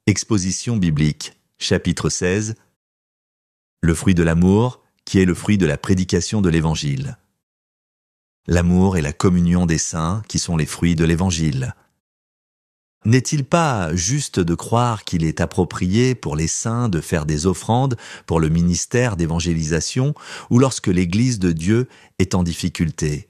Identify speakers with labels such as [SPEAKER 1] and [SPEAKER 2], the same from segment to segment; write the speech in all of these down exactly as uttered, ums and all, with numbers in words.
[SPEAKER 1] Exposition biblique, chapitre seize. Le fruit de l'amour, qui est le fruit de la prédication de l'Évangile. L'amour et la communion des saints, qui sont les fruits de l'Évangile. N'est-il pas juste de croire qu'il est approprié pour les saints de faire des offrandes pour le ministère d'évangélisation ou lorsque l'Église de Dieu est en difficulté?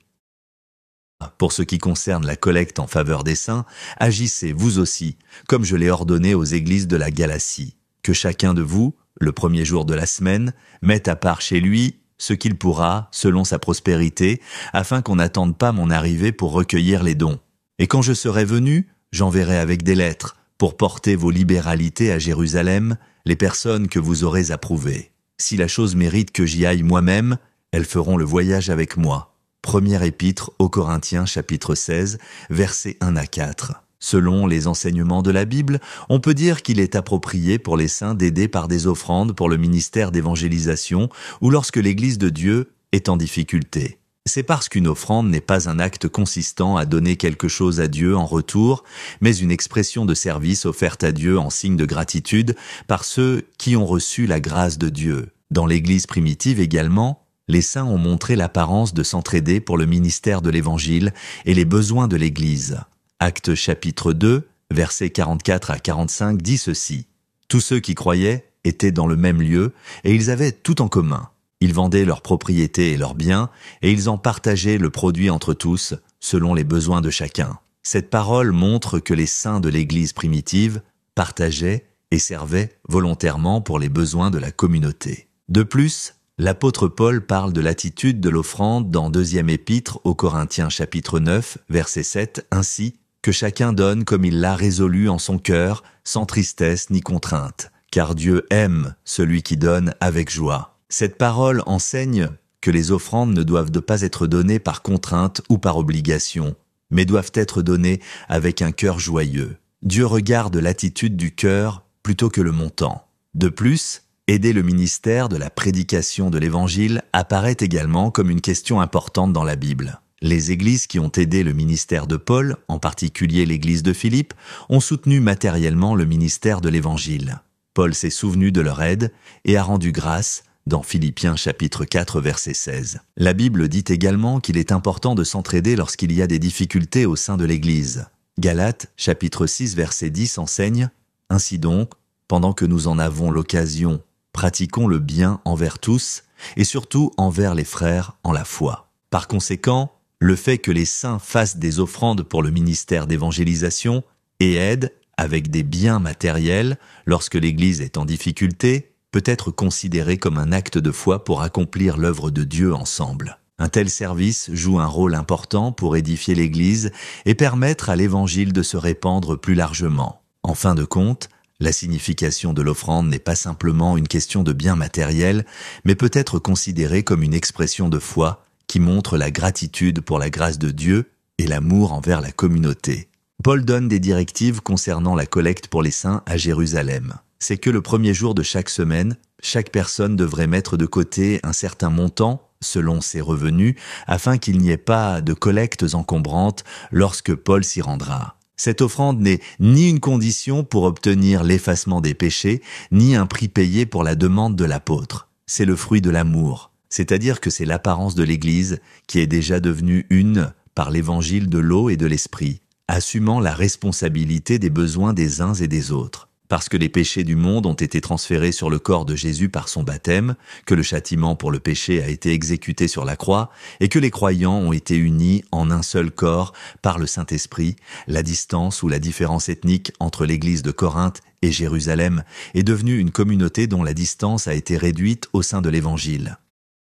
[SPEAKER 1] Pour ce qui concerne la collecte en faveur des saints, agissez vous aussi, comme je l'ai ordonné aux églises de la Galatie, que chacun de vous, le premier jour de la semaine, mette à part chez lui ce qu'il pourra, selon sa prospérité, afin qu'on n'attende pas mon arrivée pour recueillir les dons. Et quand je serai venu, j'enverrai avec des lettres, pour porter vos libéralités à Jérusalem, les personnes que vous aurez approuvées. Si la chose mérite que j'y aille moi-même, elles feront le voyage avec moi. Première épître aux Corinthiens chapitre seize, versets un à quatre. Selon les enseignements de la Bible, on peut dire qu'il est approprié pour les saints d'aider par des offrandes pour le ministère d'évangélisation ou lorsque l'Église de Dieu est en difficulté. C'est parce qu'une offrande n'est pas un acte consistant à donner quelque chose à Dieu en retour, mais une expression de service offerte à Dieu en signe de gratitude par ceux qui ont reçu la grâce de Dieu. Dans l'Église primitive également, les saints ont montré l'apparence de s'entraider pour le ministère de l'Évangile et les besoins de l'Église. Actes chapitre deux, versets quarante-quatre à quarante-cinq dit ceci. Tous ceux qui croyaient étaient dans le même lieu et ils avaient tout en commun. Ils vendaient leurs propriétés et leurs biens et ils en partageaient le produit entre tous, selon les besoins de chacun. Cette parole montre que les saints de l'Église primitive partageaient et servaient volontairement pour les besoins de la communauté. De plus, l'apôtre Paul parle de l'attitude de l'offrande dans deuxième épître aux Corinthiens chapitre neuf, verset sept, ainsi que chacun donne comme il l'a résolu en son cœur, sans tristesse ni contrainte, car Dieu aime celui qui donne avec joie. Cette parole enseigne que les offrandes ne doivent pas être données par contrainte ou par obligation, mais doivent être données avec un cœur joyeux. Dieu regarde l'attitude du cœur plutôt que le montant. De plus, aider le ministère de la prédication de l'Évangile apparaît également comme une question importante dans la Bible. Les églises qui ont aidé le ministère de Paul, en particulier l'église de Philippe, ont soutenu matériellement le ministère de l'Évangile. Paul s'est souvenu de leur aide et a rendu grâce dans Philippiens chapitre quatre, verset seize. La Bible dit également qu'il est important de s'entraider lorsqu'il y a des difficultés au sein de l'Église. Galates chapitre six, verset dix enseigne « Ainsi donc, pendant que nous en avons l'occasion, pratiquons le bien envers tous, et surtout envers les frères en la foi. » Par conséquent, le fait que les saints fassent des offrandes pour le ministère d'évangélisation et aident avec des biens matériels lorsque l'Église est en difficulté peut être considéré comme un acte de foi pour accomplir l'œuvre de Dieu ensemble. Un tel service joue un rôle important pour édifier l'Église et permettre à l'Évangile de se répandre plus largement. En fin de compte, la signification de l'offrande n'est pas simplement une question de biens matériels, mais peut être considérée comme une expression de foi qui montre la gratitude pour la grâce de Dieu et l'amour envers la communauté. Paul donne des directives concernant la collecte pour les saints à Jérusalem. C'est que le premier jour de chaque semaine, chaque personne devrait mettre de côté un certain montant, selon ses revenus, afin qu'il n'y ait pas de collectes encombrantes lorsque Paul s'y rendra. Cette offrande n'est ni une condition pour obtenir l'effacement des péchés, ni un prix payé pour la demande de l'apôtre. C'est le fruit de l'amour, c'est-à-dire que c'est l'apparence de l'Église qui est déjà devenue une par l'évangile de l'eau et de l'esprit, assumant la responsabilité des besoins des uns et des autres. Parce que les péchés du monde ont été transférés sur le corps de Jésus par son baptême, que le châtiment pour le péché a été exécuté sur la croix, et que les croyants ont été unis en un seul corps par le Saint-Esprit, la distance ou la différence ethnique entre l'église de Corinthe et Jérusalem est devenue une communauté dont la distance a été réduite au sein de l'Évangile.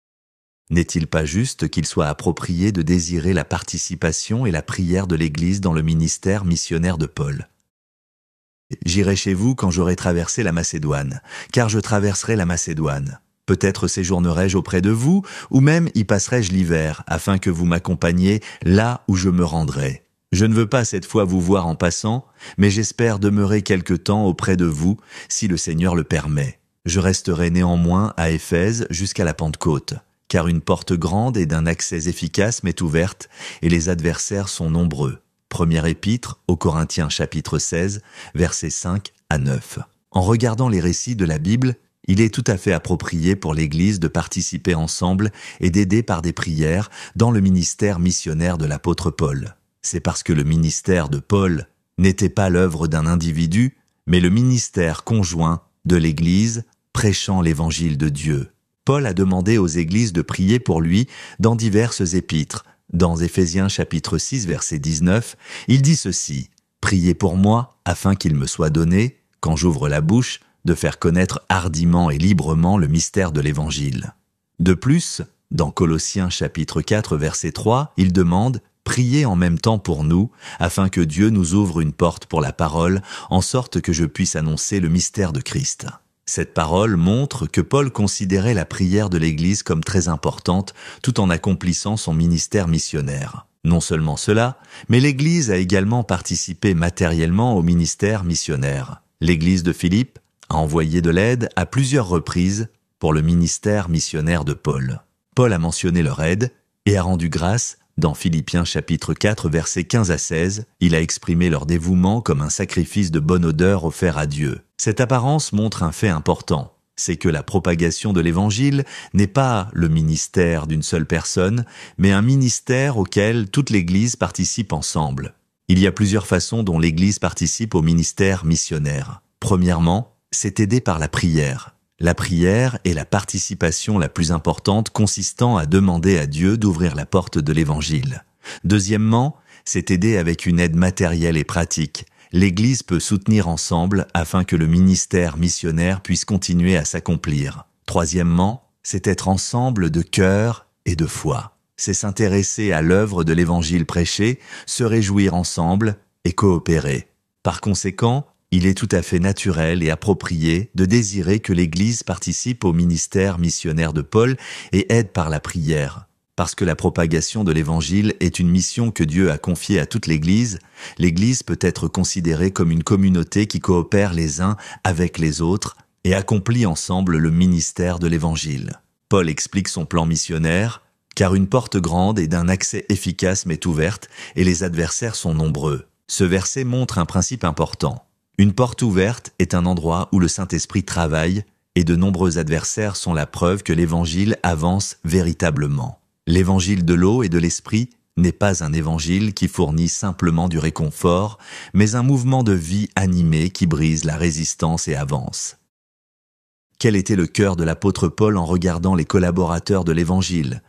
[SPEAKER 1] N'est-il pas juste qu'il soit approprié de désirer la participation et la prière de l'Église dans le ministère missionnaire de Paul ? J'irai chez vous quand j'aurai traversé la Macédoine, car je traverserai la Macédoine. Peut-être séjournerai-je auprès de vous, ou même y passerai-je l'hiver, afin que vous m'accompagniez là où je me rendrai. Je ne veux pas cette fois vous voir en passant, mais j'espère demeurer quelque temps auprès de vous, si le Seigneur le permet. Je resterai néanmoins à Éphèse jusqu'à la Pentecôte, car une porte grande et d'un accès efficace m'est ouverte, et les adversaires sont nombreux. Première épître aux Corinthiens chapitre seize, versets cinq à neuf. En regardant les récits de la Bible, il est tout à fait approprié pour l'Église de participer ensemble et d'aider par des prières dans le ministère missionnaire de l'apôtre Paul. C'est parce que le ministère de Paul n'était pas l'œuvre d'un individu, mais le ministère conjoint de l'Église prêchant l'évangile de Dieu. Paul a demandé aux églises de prier pour lui dans diverses épîtres. Dans Éphésiens chapitre six verset dix-neuf, il dit ceci: « Priez pour moi, afin qu'il me soit donné, quand j'ouvre la bouche, de faire connaître hardiment et librement le mystère de l'Évangile. » De plus, dans Colossiens chapitre quatre verset trois, il demande « Priez en même temps pour nous, afin que Dieu nous ouvre une porte pour la parole, en sorte que je puisse annoncer le mystère de Christ. » Cette parole montre que Paul considérait la prière de l'Église comme très importante, tout en accomplissant son ministère missionnaire. Non seulement cela, mais l'Église a également participé matériellement au ministère missionnaire. L'Église de Philippe a envoyé de l'aide à plusieurs reprises pour le ministère missionnaire de Paul. Paul a mentionné leur aide et a rendu grâce. Dans Philippiens chapitre quatre versets quinze à seize, il a exprimé leur dévouement comme un sacrifice de bonne odeur offert à Dieu. Cette apparence montre un fait important, c'est que la propagation de l'Évangile n'est pas le ministère d'une seule personne, mais un ministère auquel toute l'Église participe ensemble. Il y a plusieurs façons dont l'Église participe au ministère missionnaire. Premièrement, c'est aidé par la prière. La prière est la participation la plus importante consistant à demander à Dieu d'ouvrir la porte de l'Évangile. Deuxièmement, c'est aider avec une aide matérielle et pratique. L'Église peut soutenir ensemble afin que le ministère missionnaire puisse continuer à s'accomplir. Troisièmement, c'est être ensemble de cœur et de foi. C'est s'intéresser à l'œuvre de l'Évangile prêché, se réjouir ensemble et coopérer. Par conséquent, il est tout à fait naturel et approprié de désirer que l'Église participe au ministère missionnaire de Paul et aide par la prière. Parce que la propagation de l'Évangile est une mission que Dieu a confiée à toute l'Église, l'Église peut être considérée comme une communauté qui coopère les uns avec les autres et accomplit ensemble le ministère de l'Évangile. Paul explique son plan missionnaire, car une porte grande et d'un accès efficace m'est ouverte et les adversaires sont nombreux. Ce verset montre un principe important. Une porte ouverte est un endroit où le Saint-Esprit travaille et de nombreux adversaires sont la preuve que l'Évangile avance véritablement. L'Évangile de l'eau et de l'Esprit n'est pas un évangile qui fournit simplement du réconfort, mais un mouvement de vie animé qui brise la résistance et avance. Quel était le cœur de l'apôtre Paul en regardant les collaborateurs de l'Évangile?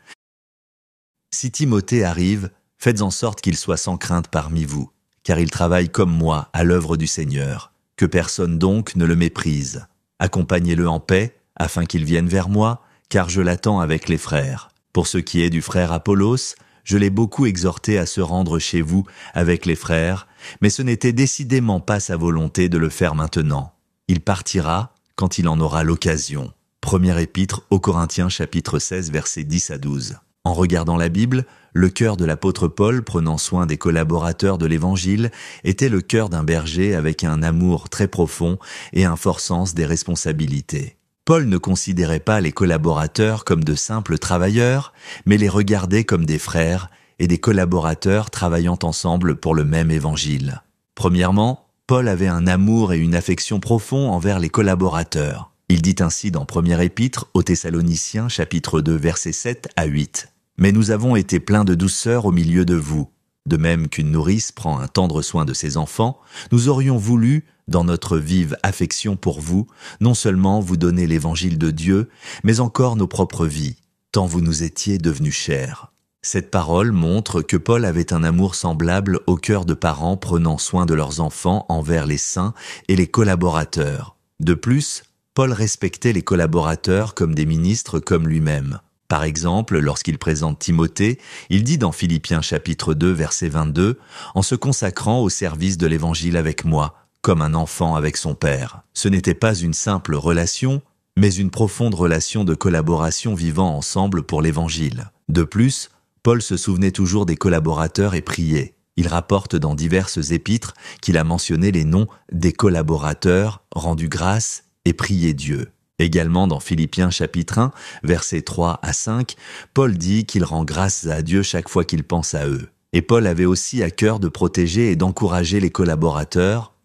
[SPEAKER 1] Si Timothée arrive, faites en sorte qu'il soit sans crainte parmi vous, car il travaille comme moi à l'œuvre du Seigneur. Que personne donc ne le méprise. Accompagnez-le en paix, afin qu'il vienne vers moi, car je l'attends avec les frères. Pour ce qui est du frère Apollos, je l'ai beaucoup exhorté à se rendre chez vous avec les frères, mais ce n'était décidément pas sa volonté de le faire maintenant. Il partira quand il en aura l'occasion. Première épître aux Corinthiens chapitre seize versets dix à douze. En regardant la Bible, le cœur de l'apôtre Paul, prenant soin des collaborateurs de l'Évangile, était le cœur d'un berger avec un amour très profond et un fort sens des responsabilités. Paul ne considérait pas les collaborateurs comme de simples travailleurs, mais les regardait comme des frères et des collaborateurs travaillant ensemble pour le même Évangile. Premièrement, Paul avait un amour et une affection profonds envers les collaborateurs. Il dit ainsi dans Première Épître aux Thessaloniciens chapitre deux versets sept à huit. « Mais nous avons été pleins de douceur au milieu de vous. De même qu'une nourrice prend un tendre soin de ses enfants, nous aurions voulu, dans notre vive affection pour vous, non seulement vous donner l'évangile de Dieu, mais encore nos propres vies, tant vous nous étiez devenus chers. » Cette parole montre que Paul avait un amour semblable au cœur de parents prenant soin de leurs enfants envers les saints et les collaborateurs. De plus, Paul respectait les collaborateurs comme des ministres comme lui-même. Par exemple, lorsqu'il présente Timothée, il dit dans Philippiens chapitre deux verset vingt-deux, « En se consacrant au service de l'Évangile avec moi, comme un enfant avec son père. » Ce n'était pas une simple relation, mais une profonde relation de collaboration vivant ensemble pour l'Évangile. De plus, Paul se souvenait toujours des collaborateurs et priait. Il rapporte dans diverses épîtres qu'il a mentionné les noms des collaborateurs, rendu grâce et prié Dieu. Également dans Philippiens chapitre un, versets trois à cinq, Paul dit qu'il rend grâce à Dieu chaque fois qu'il pense à eux. Et Paul avait aussi à cœur de protéger et d'encourager les collaborateurs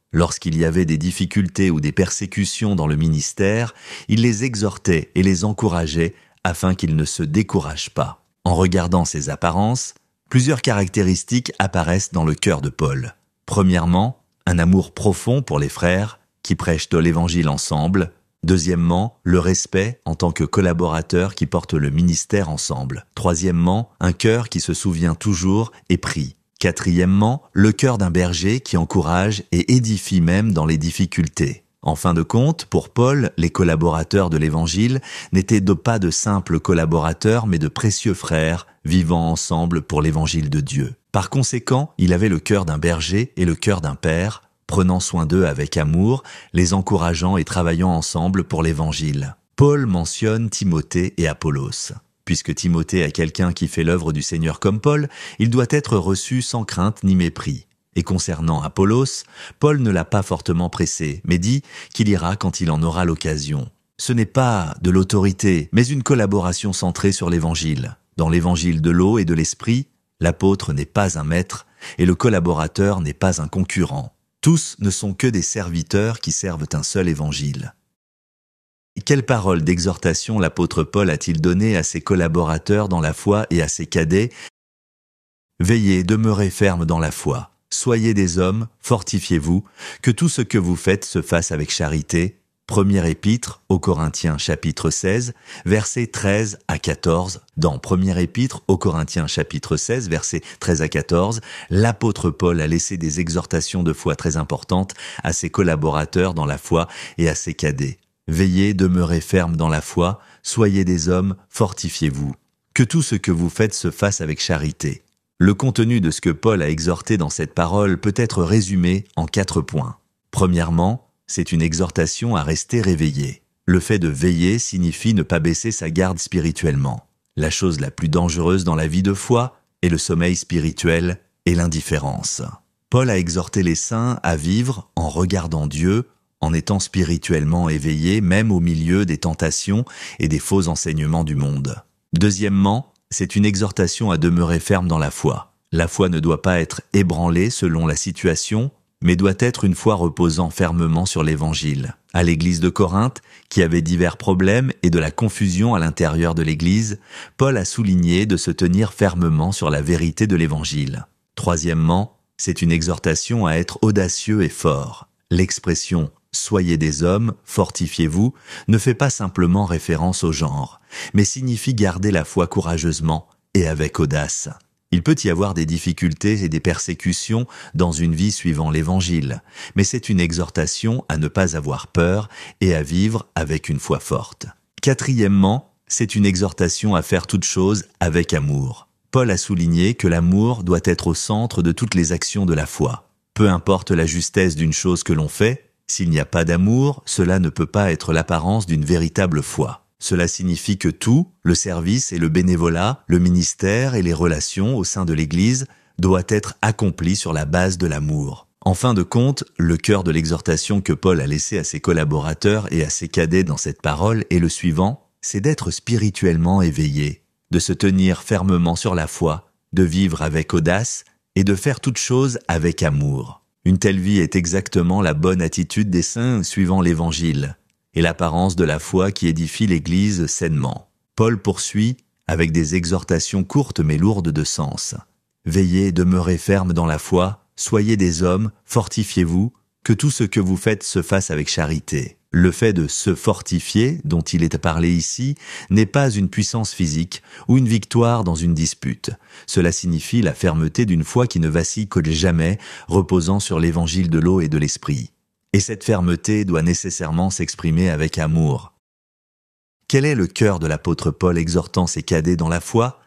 [SPEAKER 1] Lorsqu'il y avait des difficultés ou des persécutions dans le ministère, il les exhortait et les encourageait afin qu'ils ne se découragent pas. En regardant ses apparences, plusieurs caractéristiques apparaissent dans le cœur de Paul. Premièrement, un amour profond pour les frères qui prêchent l'Évangile ensemble. Deuxièmement, le respect en tant que collaborateurs qui portent le ministère ensemble. Troisièmement, un cœur qui se souvient toujours et prie. Quatrièmement, le cœur d'un berger qui encourage et édifie même dans les difficultés. En fin de compte, pour Paul, les collaborateurs de l'Évangile n'étaient de pas de simples collaborateurs, mais de précieux frères vivant ensemble pour l'Évangile de Dieu. Par conséquent, il avait le cœur d'un berger et le cœur d'un père, prenant soin d'eux avec amour, les encourageant et travaillant ensemble pour l'Évangile. Paul mentionne Timothée et Apollos. Puisque Timothée est quelqu'un qui fait l'œuvre du Seigneur comme Paul, il doit être reçu sans crainte ni mépris. Et concernant Apollos, Paul ne l'a pas fortement pressé, mais dit qu'il ira quand il en aura l'occasion. Ce n'est pas de l'autorité, mais une collaboration centrée sur l'Évangile. Dans l'Évangile de l'eau et de l'Esprit, l'apôtre n'est pas un maître et le collaborateur n'est pas un concurrent. Tous ne sont que des serviteurs qui servent un seul Évangile. Quelle parole d'exhortation l'apôtre Paul a-t-il donnée à ses collaborateurs dans la foi et à ses cadets? Veillez, demeurez fermes dans la foi. Soyez des hommes, fortifiez-vous, que tout ce que vous faites se fasse avec charité. Première épître aux Corinthiens chapitre seize, versets treize à quatorze. Dans Première épître aux Corinthiens chapitre seize, versets treize à quatorze, l'apôtre Paul a laissé des exhortations de foi très importantes à ses collaborateurs dans la foi et à ses cadets. Veillez, demeurez fermes dans la foi, soyez des hommes, fortifiez-vous. Que tout ce que vous faites se fasse avec charité. Le contenu de ce que Paul a exhorté dans cette parole peut être résumé en quatre points. Premièrement, c'est une exhortation à rester réveillé. Le fait de veiller signifie ne pas baisser sa garde spirituellement. La chose la plus dangereuse dans la vie de foi est le sommeil spirituel et l'indifférence. Paul a exhorté les saints à vivre en regardant Dieu, en étant spirituellement éveillés même au milieu des tentations et des faux enseignements du monde. Deuxièmement, c'est une exhortation à demeurer ferme dans la foi. La foi ne doit pas être ébranlée selon la situation, mais doit être une foi reposant fermement sur l'Évangile. À l'église de Corinthe, qui avait divers problèmes et de la confusion à l'intérieur de l'église, Paul a souligné de se tenir fermement sur la vérité de l'Évangile. Troisièmement, c'est une exhortation à être audacieux et fort. L'expression « Soyez des hommes, fortifiez-vous » ne fait pas simplement référence au genre, mais signifie garder la foi courageusement et avec audace. Il peut y avoir des difficultés et des persécutions dans une vie suivant l'Évangile, mais c'est une exhortation à ne pas avoir peur et à vivre avec une foi forte. Quatrièmement, c'est une exhortation à faire toutes choses avec amour. Paul a souligné que l'amour doit être au centre de toutes les actions de la foi. Peu importe la justesse d'une chose que l'on fait, s'il n'y a pas d'amour, cela ne peut pas être l'apparence d'une véritable foi. Cela signifie que tout, le service et le bénévolat, le ministère et les relations au sein de l'Église, doit être accompli sur la base de l'amour. En fin de compte, le cœur de l'exhortation que Paul a laissé à ses collaborateurs et à ses cadets dans cette parole est le suivant, c'est d'être spirituellement éveillé, de se tenir fermement sur la foi, de vivre avec audace et de faire toutes choses avec amour. Une telle vie est exactement la bonne attitude des saints suivant l'Évangile et l'apparence de la foi qui édifie l'Église sainement. Paul poursuit avec des exhortations courtes mais lourdes de sens. Veillez, demeurez fermes dans la foi, soyez des hommes, fortifiez-vous, que tout ce que vous faites se fasse avec charité. Le fait de se fortifier, dont il est parlé ici, n'est pas une puissance physique ou une victoire dans une dispute. Cela signifie la fermeté d'une foi qui ne vacille que jamais, reposant sur l'évangile de l'eau et de l'esprit. Et cette fermeté doit nécessairement s'exprimer avec amour. Quel est le cœur de l'apôtre Paul exhortant ses cadets dans la foi?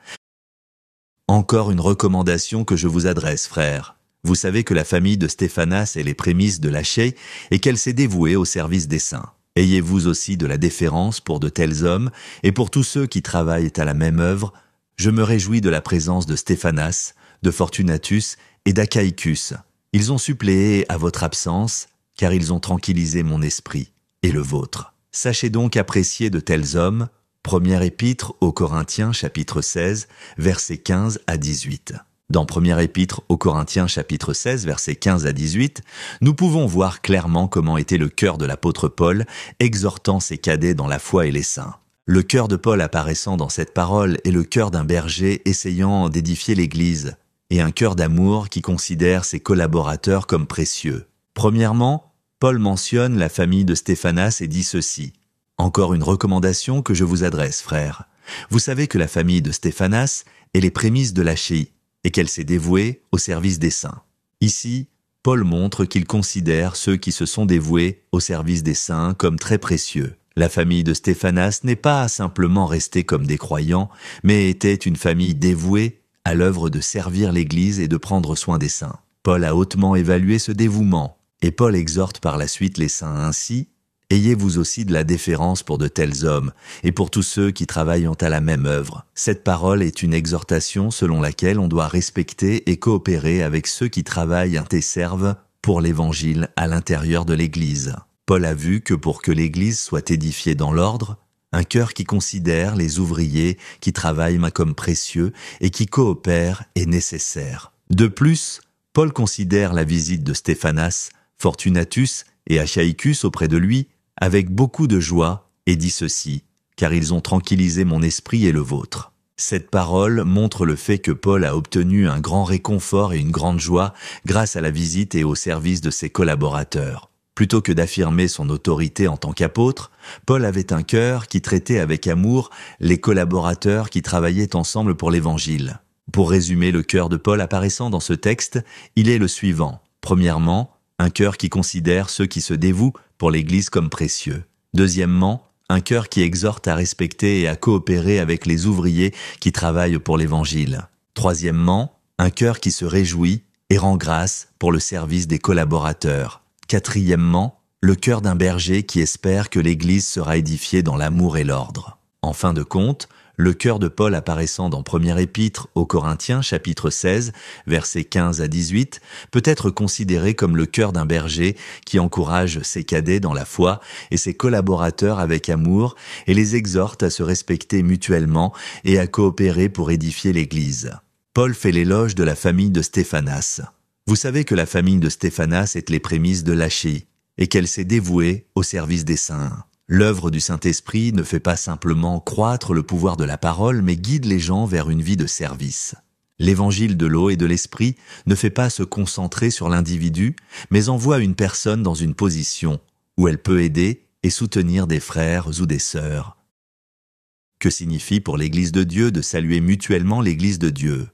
[SPEAKER 1] Encore une recommandation que je vous adresse, frères. Vous savez que la famille de Stéphanas est les prémices de l'Achée et qu'elle s'est dévouée au service des saints. Ayez vous aussi de la déférence pour de tels hommes et pour tous ceux qui travaillent à la même œuvre. Je me réjouis de la présence de Stéphanas, de Fortunatus et d'Achaïcus. Ils ont suppléé à votre absence, car ils ont tranquillisé mon esprit et le vôtre. Sachez donc apprécier de tels hommes. Première épître aux Corinthiens chapitre seize, versets quinze à dix-huit. Dans première épître aux Corinthiens chapitre seize versets quinze à dix-huit, nous pouvons voir clairement comment était le cœur de l'apôtre Paul, exhortant ses cadets dans la foi et les saints. Le cœur de Paul apparaissant dans cette parole est le cœur d'un berger essayant d'édifier l'Église, et un cœur d'amour qui considère ses collaborateurs comme précieux. Premièrement, Paul mentionne la famille de Stéphanas et dit ceci. « Encore une recommandation que je vous adresse, frères. Vous savez que la famille de Stéphanas est les prémices de l'Achéie, et qu'elle s'est dévouée au service des saints. » Ici, Paul montre qu'il considère ceux qui se sont dévoués au service des saints comme très précieux. La famille de Stéphanas n'est pas simplement restée comme des croyants, mais était une famille dévouée à l'œuvre de servir l'Église et de prendre soin des saints. Paul a hautement évalué ce dévouement, et Paul exhorte par la suite les saints ainsi. Ayez vous aussi de la déférence pour de tels hommes, et pour tous ceux qui travaillent à la même œuvre. Cette parole est une exhortation selon laquelle on doit respecter et coopérer avec ceux qui travaillent et servent pour l'Évangile à l'intérieur de l'Église. Paul a vu que pour que l'Église soit édifiée dans l'ordre, un cœur qui considère les ouvriers qui travaillent comme précieux et qui coopèrent est nécessaire. De plus, Paul considère la visite de Stéphanas, Fortunatus et Achaïcus auprès de lui avec beaucoup de joie, et dit ceci, « Car ils ont tranquillisé mon esprit et le vôtre. » Cette parole montre le fait que Paul a obtenu un grand réconfort et une grande joie grâce à la visite et au service de ses collaborateurs. Plutôt que d'affirmer son autorité en tant qu'apôtre, Paul avait un cœur qui traitait avec amour les collaborateurs qui travaillaient ensemble pour l'Évangile. Pour résumer le cœur de Paul apparaissant dans ce texte, il est le suivant. Premièrement, un cœur qui considère ceux qui se dévouent pour l'Église comme précieux. Deuxièmement, un cœur qui exhorte à respecter et à coopérer avec les ouvriers qui travaillent pour l'Évangile. Troisièmement, un cœur qui se réjouit et rend grâce pour le service des collaborateurs. Quatrièmement, le cœur d'un berger qui espère que l'Église sera édifiée dans l'amour et l'ordre. En fin de compte, le cœur de Paul apparaissant dans première épître aux Corinthiens chapitre seize, versets quinze à dix-huit, peut être considéré comme le cœur d'un berger qui encourage ses cadets dans la foi et ses collaborateurs avec amour et les exhorte à se respecter mutuellement et à coopérer pour édifier l'Église. Paul fait l'éloge de la famille de Stéphanas. Vous savez que la famille de Stéphanas est les prémices de l'Achéie et qu'elle s'est dévouée au service des saints. L'œuvre du Saint-Esprit ne fait pas simplement croître le pouvoir de la parole, mais guide les gens vers une vie de service. L'évangile de l'eau et de l'esprit ne fait pas se concentrer sur l'individu, mais envoie une personne dans une position où elle peut aider et soutenir des frères ou des sœurs. Que signifie pour l'Église de Dieu de saluer mutuellement l'Église de Dieu?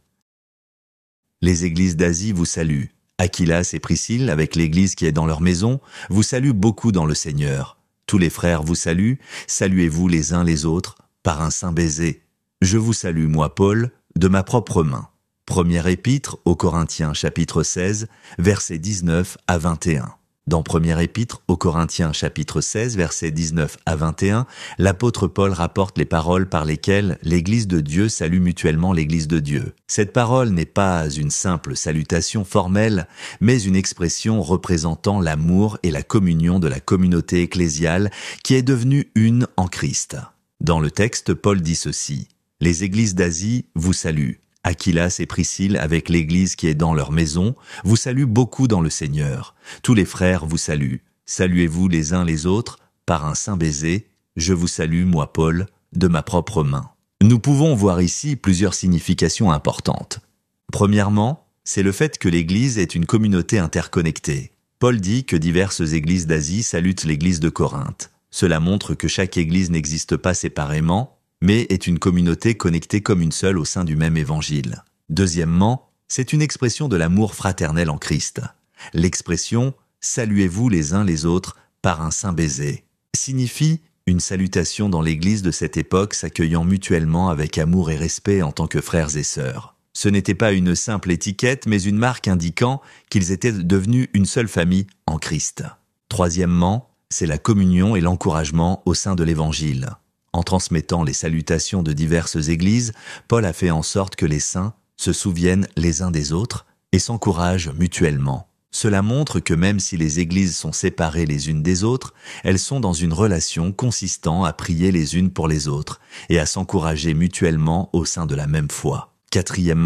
[SPEAKER 1] Les églises d'Asie vous saluent. Aquilas et Priscille, avec l'Église qui est dans leur maison, vous saluent beaucoup dans le Seigneur. Tous les frères vous saluent, saluez-vous les uns les autres par un saint baiser. Je vous salue, moi Paul, de ma propre main. Première épître aux Corinthiens chapitre seize, versets dix-neuf à vingt et un. Dans première épître aux Corinthiens chapitre seize, versets dix-neuf à vingt et un, l'apôtre Paul rapporte les paroles par lesquelles l'Église de Dieu salue mutuellement l'Église de Dieu. Cette parole n'est pas une simple salutation formelle, mais une expression représentant l'amour et la communion de la communauté ecclésiale qui est devenue une en Christ. Dans le texte, Paul dit ceci, « Les églises d'Asie vous saluent. Aquilas et Priscille, avec l'Église qui est dans leur maison, vous saluent beaucoup dans le Seigneur. Tous les frères vous saluent. Saluez-vous les uns les autres par un saint baiser. Je vous salue, moi Paul, de ma propre main. » Nous pouvons voir ici plusieurs significations importantes. Premièrement, c'est le fait que l'Église est une communauté interconnectée. Paul dit que diverses églises d'Asie saluent l'Église de Corinthe. Cela montre que chaque Église n'existe pas séparément, mais est une communauté connectée comme une seule au sein du même évangile. Deuxièmement, c'est une expression de l'amour fraternel en Christ. L'expression « saluez-vous les uns les autres par un saint baiser » signifie une salutation dans l'Église de cette époque s'accueillant mutuellement avec amour et respect en tant que frères et sœurs. Ce n'était pas une simple étiquette, mais une marque indiquant qu'ils étaient devenus une seule famille en Christ. Troisièmement, c'est la communion et l'encouragement au sein de l'Évangile. En transmettant les salutations de diverses églises, Paul a fait en sorte que les saints se souviennent les uns des autres et s'encouragent mutuellement. Cela montre que même si les églises sont séparées les unes des autres, elles sont dans une relation consistant à prier les unes pour les autres et à s'encourager mutuellement au sein de la même foi. Quatrièmement,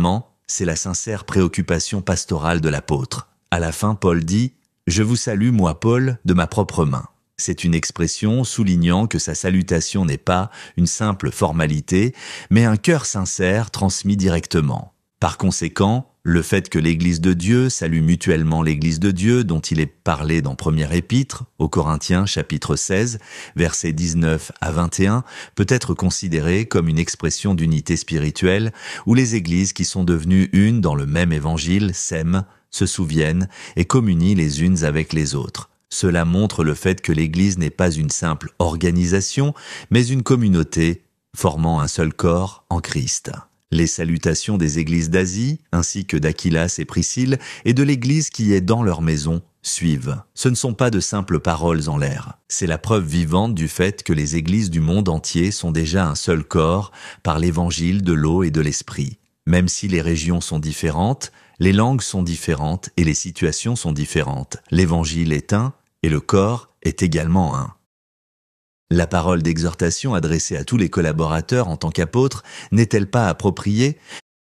[SPEAKER 1] c'est la sincère préoccupation pastorale de l'apôtre. À la fin, Paul dit « Je vous salue, moi Paul, de ma propre main ». C'est une expression soulignant que sa salutation n'est pas une simple formalité, mais un cœur sincère transmis directement. Par conséquent, le fait que l'Église de Dieu salue mutuellement l'Église de Dieu, dont il est parlé dans Première Épître, aux Corinthiens chapitre seize, versets dix-neuf à vingt et un, peut être considéré comme une expression d'unité spirituelle, où les Églises qui sont devenues une dans le même évangile s'aiment, se souviennent et communient les unes avec les autres. Cela montre le fait que l'Église n'est pas une simple organisation, mais une communauté formant un seul corps en Christ. Les salutations des églises d'Asie, ainsi que d'Aquilas et Priscille, et de l'église qui est dans leur maison, suivent. Ce ne sont pas de simples paroles en l'air. C'est la preuve vivante du fait que les églises du monde entier sont déjà un seul corps par l'évangile de l'eau et de l'esprit. Même si les régions sont différentes, les langues sont différentes et les situations sont différentes. L'évangile est un et le corps est également un. La parole d'exhortation adressée à tous les collaborateurs en tant qu'apôtres n'est-elle pas appropriée?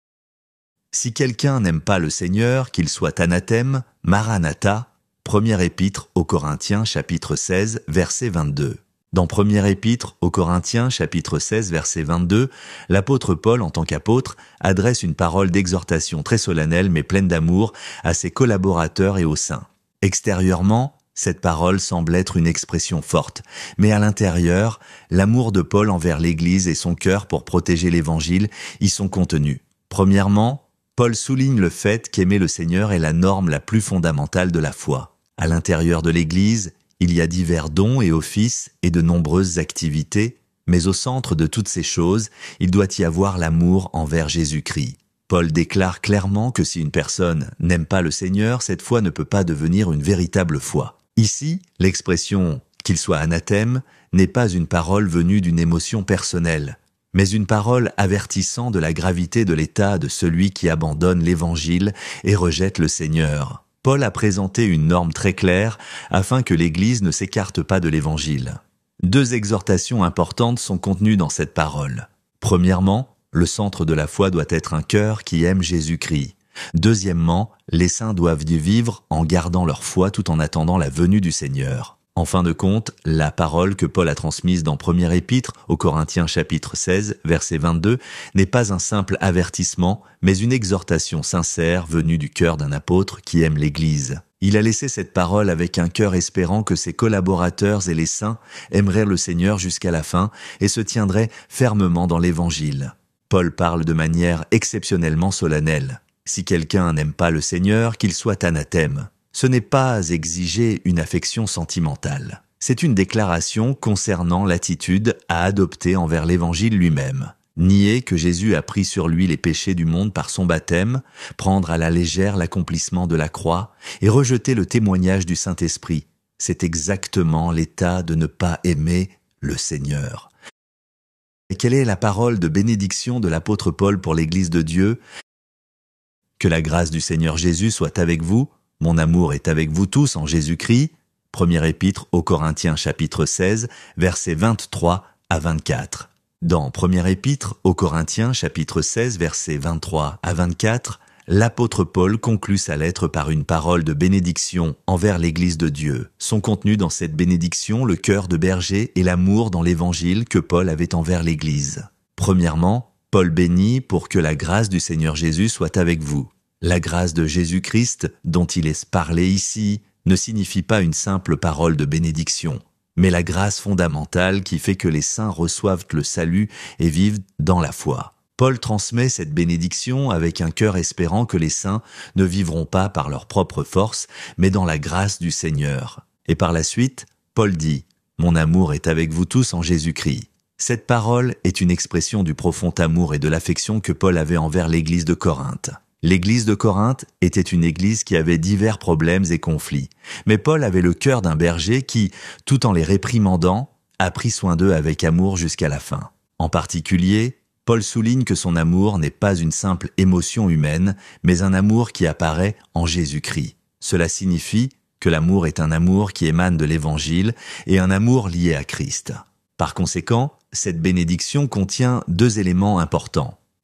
[SPEAKER 1] Si quelqu'un n'aime pas le Seigneur, qu'il soit anathème, Maranatha, première épître aux Corinthiens chapitre seize, verset vingt-deux. Dans première épître aux Corinthiens chapitre seize, verset vingt-deux, l'apôtre Paul, en tant qu'apôtre, adresse une parole d'exhortation très solennelle mais pleine d'amour à ses collaborateurs et aux saints. Extérieurement, cette parole semble être une expression forte, mais à l'intérieur, l'amour de Paul envers l'Église et son cœur pour protéger l'Évangile y sont contenus. Premièrement, Paul souligne le fait qu'aimer le Seigneur est la norme la plus fondamentale de la foi. À l'intérieur de l'Église, il y a divers dons et offices et de nombreuses activités, mais au centre de toutes ces choses, il doit y avoir l'amour envers Jésus-Christ. Paul déclare clairement que si une personne n'aime pas le Seigneur, cette foi ne peut pas devenir une véritable foi. Ici, l'expression « qu'il soit anathème » n'est pas une parole venue d'une émotion personnelle, mais une parole avertissant de la gravité de l'état de celui qui abandonne l'Évangile et rejette le Seigneur. Paul a présenté une norme très claire afin que l'Église ne s'écarte pas de l'Évangile. Deux exhortations importantes sont contenues dans cette parole. Premièrement, le centre de la foi doit être un cœur qui aime Jésus-Christ. Deuxièmement, les saints doivent vivre en gardant leur foi tout en attendant la venue du Seigneur. En fin de compte, la parole que Paul a transmise dans première épître aux Corinthiens chapitre seize, verset vingt-deux, n'est pas un simple avertissement, mais une exhortation sincère venue du cœur d'un apôtre qui aime l'Église. Il a laissé cette parole avec un cœur espérant que ses collaborateurs et les saints aimeraient le Seigneur jusqu'à la fin et se tiendraient fermement dans l'Évangile. Paul parle de manière exceptionnellement solennelle. Si quelqu'un n'aime pas le Seigneur, qu'il soit anathème. Ce n'est pas exiger une affection sentimentale. C'est une déclaration concernant l'attitude à adopter envers l'Évangile lui-même. Nier que Jésus a pris sur lui les péchés du monde par son baptême, prendre à la légère l'accomplissement de la croix et rejeter le témoignage du Saint-Esprit. C'est exactement l'état de ne pas aimer le Seigneur. Et quelle est la parole de bénédiction de l'apôtre Paul pour l'Église de Dieu? Que la grâce du Seigneur Jésus soit avec vous, mon amour est avec vous tous en Jésus-Christ. Première épître aux Corinthiens chapitre seize, versets vingt-trois à vingt-quatre. Dans Première épître aux Corinthiens chapitre seize, versets vingt-trois à vingt-quatre, l'apôtre Paul conclut sa lettre par une parole de bénédiction envers l'Église de Dieu. Sont contenus dans cette bénédiction le cœur de berger et l'amour dans l'Évangile que Paul avait envers l'Église. Premièrement, Paul bénit pour que la grâce du Seigneur Jésus soit avec vous. La grâce de Jésus-Christ, dont il est parlé ici, ne signifie pas une simple parole de bénédiction, mais la grâce fondamentale qui fait que les saints reçoivent le salut et vivent dans la foi. Paul transmet cette bénédiction avec un cœur espérant que les saints ne vivront pas par leur propre force, mais dans la grâce du Seigneur. Et par la suite, Paul dit « Mon amour est avec vous tous en Jésus-Christ ». Cette parole est une expression du profond amour et de l'affection que Paul avait envers l'église de Corinthe. L'église de Corinthe était une église qui avait divers problèmes et conflits. Mais Paul avait le cœur d'un berger qui, tout en les réprimandant, a pris soin d'eux avec amour jusqu'à la fin. En particulier, Paul souligne que son amour n'est pas une simple émotion humaine, mais un amour qui apparaît en Jésus-Christ. Cela signifie que l'amour est un amour qui émane de l'Évangile et un amour lié à Christ. Par conséquent, cette bénédiction contient deux éléments importants.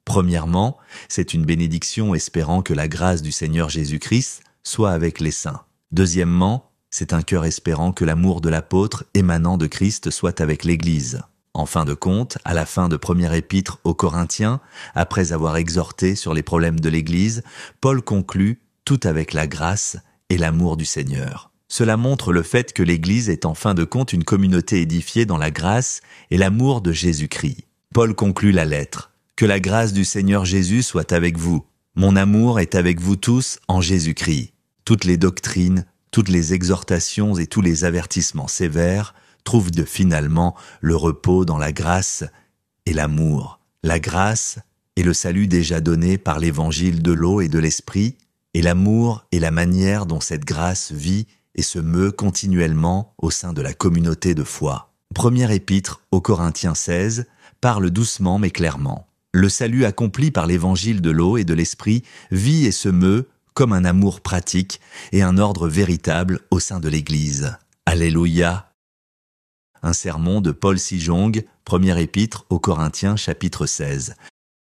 [SPEAKER 1] Premièrement, c'est une bénédiction espérant que la grâce du Seigneur Jésus-Christ soit avec les saints. Deuxièmement, c'est un cœur espérant que l'amour de l'apôtre émanant de Christ soit avec l'Église. En fin de compte, à la fin de première épître aux Corinthiens, après avoir exhorté sur les problèmes de l'Église, Paul conclut « tout avec la grâce et l'amour du Seigneur ». Cela montre le fait que l'Église est en fin de compte une communauté édifiée dans la grâce et l'amour de Jésus-Christ. Paul conclut la lettre. Que la grâce du Seigneur Jésus soit avec vous. Mon amour est avec vous tous en Jésus-Christ. Toutes les doctrines, toutes les exhortations et tous les avertissements sévères trouvent de finalement le repos dans la grâce et l'amour. La grâce est le salut déjà donné par l'évangile de l'eau et de l'esprit, et l'amour est la manière dont cette grâce vit et se meut continuellement au sein de la communauté de foi. Première épître aux Corinthiens seize parle doucement mais clairement. Le salut accompli par l'évangile de l'eau et de l'esprit vit et se meut comme un amour pratique et un ordre véritable au sein de l'Église. Alléluia. Un sermon de Paul Sijong, première épître aux Corinthiens chapitre seize.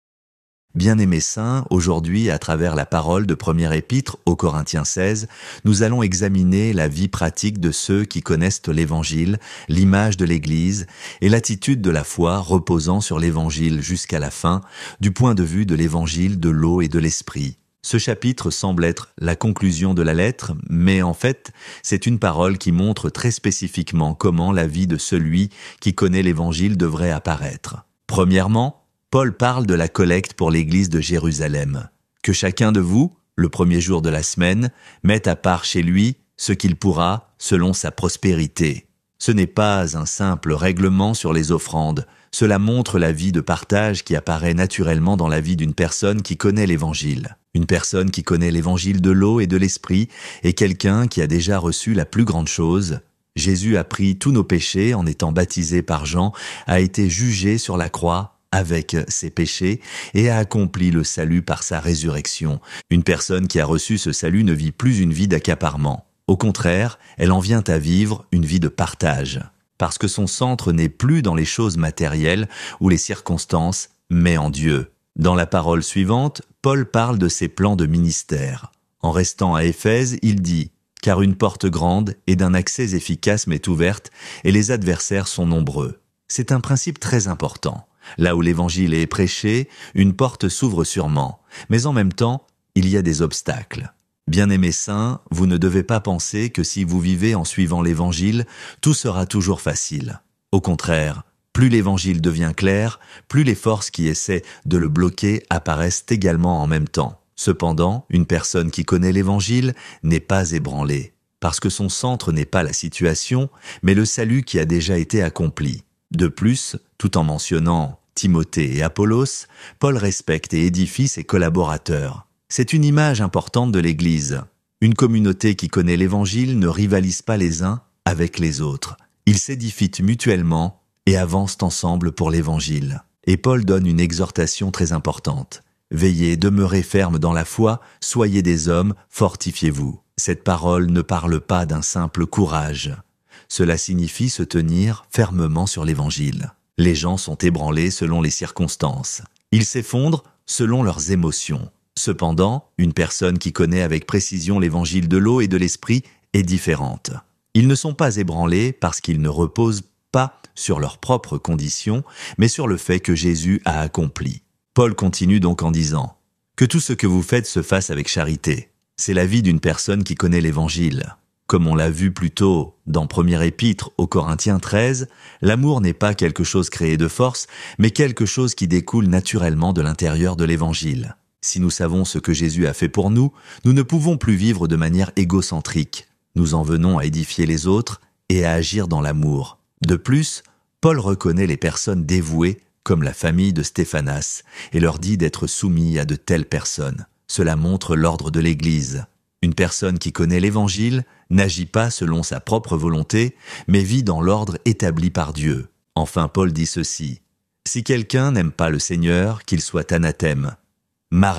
[SPEAKER 1] Bien-aimés saints, aujourd'hui, à travers la parole de première épître aux Corinthiens seize, nous allons examiner la vie pratique de ceux qui connaissent l'Évangile, l'image de l'Église et l'attitude de la foi reposant sur l'Évangile jusqu'à la fin, du point de vue de l'Évangile de l'eau et de l'Esprit. Ce chapitre semble être la conclusion de la lettre, mais en fait, c'est une parole qui montre très spécifiquement comment la vie de celui qui connaît l'Évangile devrait apparaître. Premièrement, Paul parle de la collecte pour l'église de Jérusalem. Que chacun de vous, le premier jour de la semaine, mette à part chez lui ce qu'il pourra selon sa prospérité. Ce n'est pas un simple règlement sur les offrandes. Cela montre la vie de partage qui apparaît naturellement dans la vie d'une personne qui connaît l'Évangile. Une personne qui connaît l'Évangile de l'eau et de l'Esprit est quelqu'un qui a déjà reçu la plus grande chose. Jésus a pris tous nos péchés en étant baptisé par Jean, a été jugé sur la croix avec ses péchés et a accompli le salut par sa résurrection. Une personne qui a reçu ce salut ne vit plus une vie d'accaparement. Au contraire, elle en vient à vivre une vie de partage, parce que son centre n'est plus dans les choses matérielles ou les circonstances, mais en Dieu. Dans la parole suivante, Paul parle de ses plans de ministère. En restant à Éphèse, il dit « Car une porte grande et d'un accès efficace m'est ouverte, et les adversaires sont nombreux. » C'est un principe très important. Là où l'évangile est prêché, une porte s'ouvre sûrement, mais en même temps, il y a des obstacles. Bien-aimés saints, vous ne devez pas penser que si vous vivez en suivant l'évangile, tout sera toujours facile. Au contraire, plus l'évangile devient clair, plus les forces qui essaient de le bloquer apparaissent également en même temps. Cependant, une personne qui connaît l'évangile n'est pas ébranlée, parce que son centre n'est pas la situation, mais le salut qui a déjà été accompli. De plus, tout en mentionnant Timothée et Apollos, Paul respecte et édifie ses collaborateurs. C'est une image importante de l'Église. Une communauté qui connaît l'Évangile ne rivalise pas les uns avec les autres. Ils s'édifient mutuellement et avancent ensemble pour l'Évangile. Et Paul donne une exhortation très importante. Veillez, demeurez fermes dans la foi, soyez des hommes, fortifiez-vous. Cette parole ne parle pas d'un simple courage. Cela signifie se tenir fermement sur l'Évangile. Les gens sont ébranlés selon les circonstances. Ils s'effondrent selon leurs émotions. Cependant, une personne qui connaît avec précision l'Évangile de l'eau et de l'Esprit est différente. Ils ne sont pas ébranlés parce qu'ils ne reposent pas sur leurs propres conditions, mais sur le fait que Jésus a accompli. Paul continue donc en disant « Que tout ce que vous faites se fasse avec charité ». C'est la vie d'une personne qui connaît l'Évangile. Comme on l'a vu plus tôt dans première épître aux Corinthiens treize, l'amour n'est pas quelque chose créé de force, mais quelque chose qui découle naturellement de l'intérieur de l'Évangile. Si nous savons ce que Jésus a fait pour nous, nous ne pouvons plus vivre de manière égocentrique. Nous en venons à édifier les autres et à agir dans l'amour. De plus, Paul reconnaît les personnes dévouées comme la famille de Stéphanas et leur dit d'être soumis à de telles personnes. Cela montre l'ordre de l'Église. Une personne qui connaît l'Évangile n'agit pas selon sa propre volonté, mais vit dans l'ordre établi par Dieu. Enfin, Paul dit ceci. « Si quelqu'un n'aime pas le Seigneur, qu'il soit anathème. Maranatha. »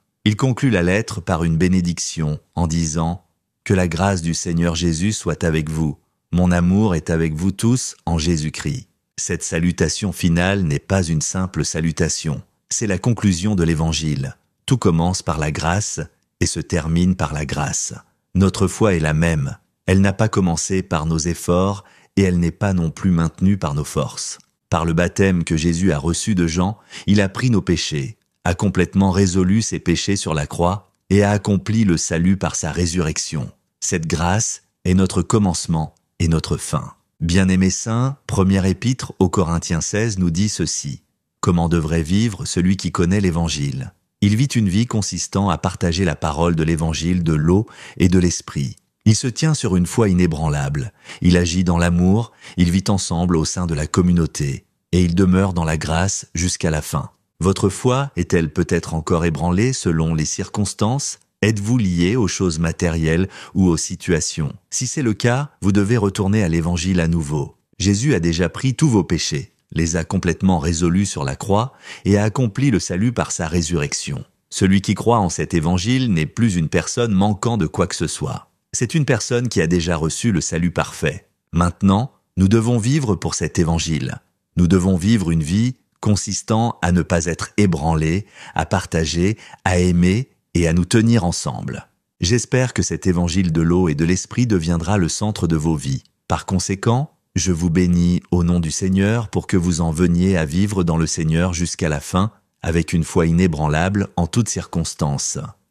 [SPEAKER 1] Il conclut la lettre par une bénédiction en disant « Que la grâce du Seigneur Jésus soit avec vous. Mon amour est avec vous tous en Jésus-Christ. » Cette salutation finale n'est pas une simple salutation. C'est la conclusion de l'Évangile. Tout commence par la grâce et se termine par la grâce. Notre foi est la même. Elle n'a pas commencé par nos efforts et elle n'est pas non plus maintenue par nos forces. Par le baptême que Jésus a reçu de Jean, il a pris nos péchés, a complètement résolu ses péchés sur la croix et a accompli le salut par sa résurrection. Cette grâce est notre commencement et notre fin. Bien-aimés saints, première épître aux Corinthiens seize nous dit ceci. Comment devrait vivre celui qui connaît l'Évangile? Il vit une vie consistant à partager la parole de l'Évangile de l'eau et de l'Esprit. Il se tient sur une foi inébranlable. Il agit dans l'amour, il vit ensemble au sein de la communauté, et il demeure dans la grâce jusqu'à la fin. Votre foi est-elle peut-être encore ébranlée selon les circonstances? Êtes-vous lié aux choses matérielles ou aux situations? Si c'est le cas, vous devez retourner à l'Évangile à nouveau. Jésus a déjà pris tous vos péchés, les a complètement résolus sur la croix et a accompli le salut par sa résurrection. Celui qui croit en cet Évangile n'est plus une personne manquant de quoi que ce soit. C'est une personne qui a déjà reçu le salut parfait. Maintenant, nous devons vivre pour cet Évangile. Nous devons vivre une vie consistant à ne pas être ébranlés, à partager, à aimer et à nous tenir ensemble. J'espère que cet évangile de l'eau et de l'esprit deviendra le centre de vos vies. Par conséquent, je vous bénis au nom du Seigneur pour que vous en veniez à vivre dans le Seigneur jusqu'à la fin, avec une foi inébranlable en toutes circonstances.